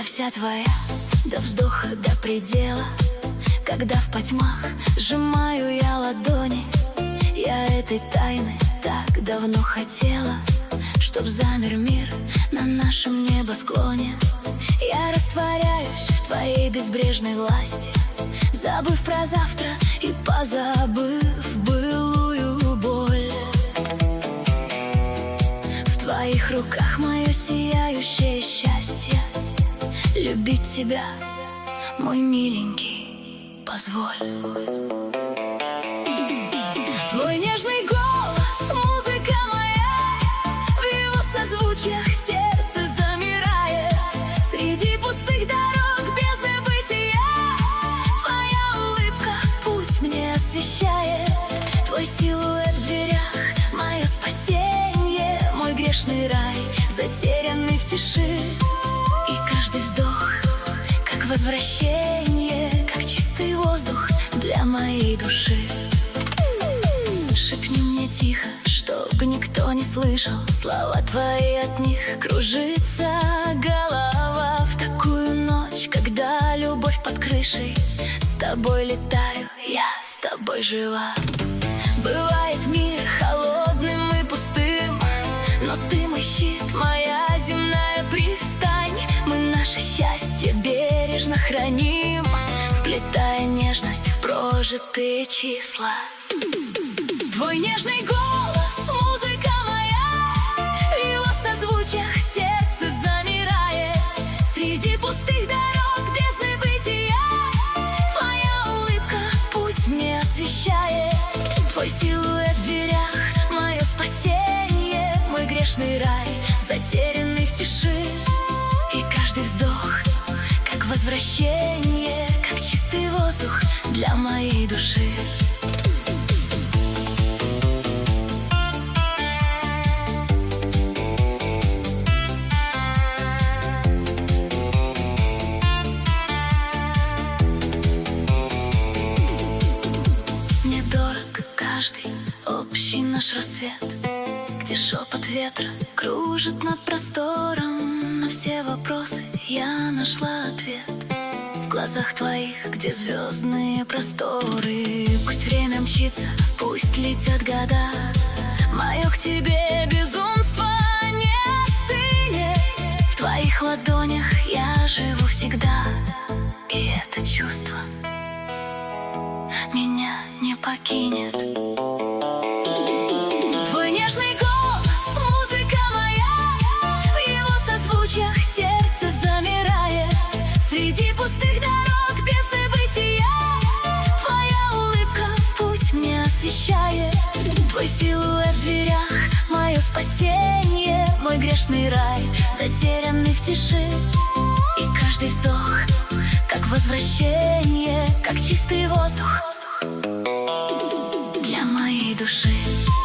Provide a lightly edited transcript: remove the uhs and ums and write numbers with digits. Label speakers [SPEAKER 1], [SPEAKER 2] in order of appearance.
[SPEAKER 1] вся твоя, до вздоха, до предела. Когда в потьмах сжимаю я ладони, я этой тайны так давно хотела, чтоб замер мир на нашем небосклоне. Я растворяюсь в твоей безбрежной власти, забыв про завтра и позабыв былую боль. В твоих руках мое сияющее счастье. Любить тебя, мой миленький, позволь. Твой нежный голос, музыка моя, в его созвучиях сердце замирает. Среди пустых дорог бездны бытия твоя улыбка путь мне освещает. Твой силуэт в дверях, мое спасение, мой грешный рай, затерянный в тиши. И каждый вздох, как возвращение, как чистый воздух для моей души. Шепни мне тихо, чтобы никто не слышал слова твои, от них кружится голова. В такую ночь, когда любовь под крышей, с тобой летаю, я с тобой жива. Бывает мир холодным и пустым, но ты мой щит, моя земная пристань. Мы наше счастье бережно храним, вплетая нежность в прожитые числа. Твой нежный голос, музыка моя, в его созвучиях сердце замирает. Среди пустых дорог бездны бытия твоя улыбка путь мне освещает. Твой силуэт в дверях, мое спасение, мой грешный рай, затерянный в тиши. И каждый вздох, как возвращение, как чистый воздух для моей души. Мне дорог каждый общий наш рассвет, где шепот ветра кружит над простором. На все вопросы я нашла ответ в глазах твоих, где звездные просторы. Пусть время мчится, пусть летят года, мое к тебе безумство не остынет. В твоих ладонях я живу всегда, и это чувство меня не покинет. Твой нежный голос, музыка моя, в его созвучиях сердце замирает. Среди пустых дорог бездны бытия твоя улыбка путь мне освещает. Твой силуэт в дверях, мое спасение, мой грешный рай, затерянный в тиши. И каждый вздох, как возвращение, как чистый воздух для моей души.